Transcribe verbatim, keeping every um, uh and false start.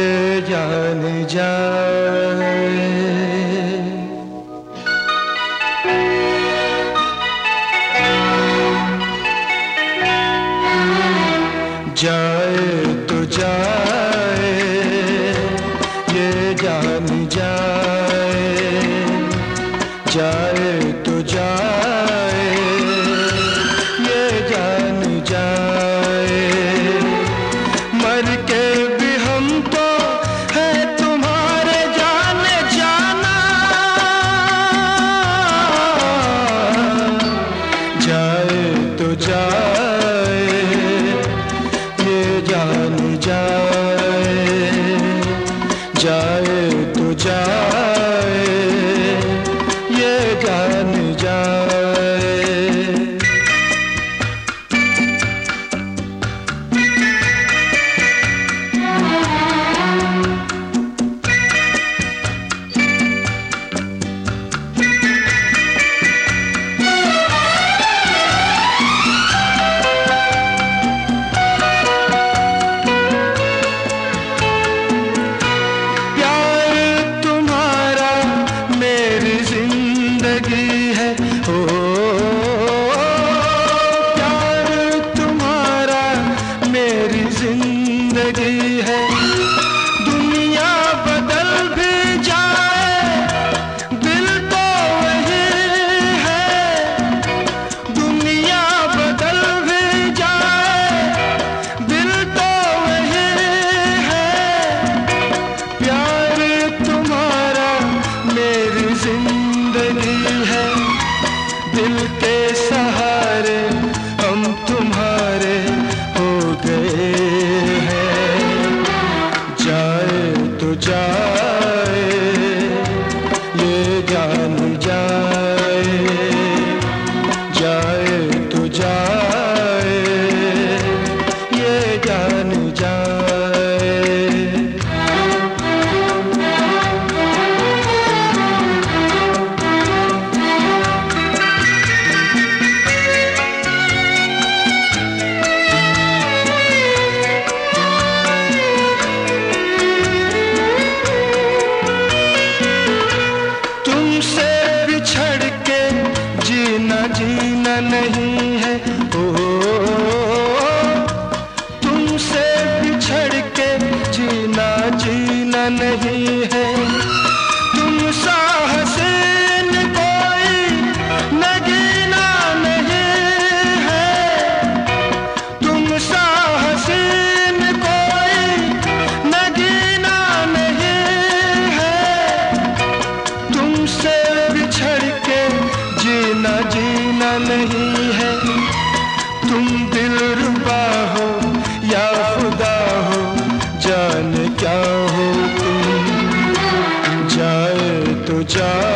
ये जान जाए। जाए तो जाए, ये जान जाए, जाए तो जाए, ये जान जाए। मर के भी हम तो है तुम्हारे जाने जाना। जाए तो जाए, जान जाए, जाए तो जाए, ये जान जाए। जिंदगी है, दुनिया बदल भी जाए, दिल तो वही है। दुनिया बदल भी जाए, दिल तो वही है। प्यार तुम्हारा मेरी जिंदगी है, दिल के सहारे हम तुम्हारे हो गए। जाए, ये जान जाए, जाए तो जाए, ये जान जाए। तुमसे बिछड़ के जीना जीना नहीं है, ओ तुमसे बिछड़ के जीना जीना नहीं है। तुम सा हसीन कोई नगीना नहीं है। तुम सा हसीन कोई नगीना नहीं है। तुमसे बिछड़ के जीना जीना नहीं है। तुम दिलरुबा हो या खुदा हो, जाने क्या हो तुम। जाए तो जाए,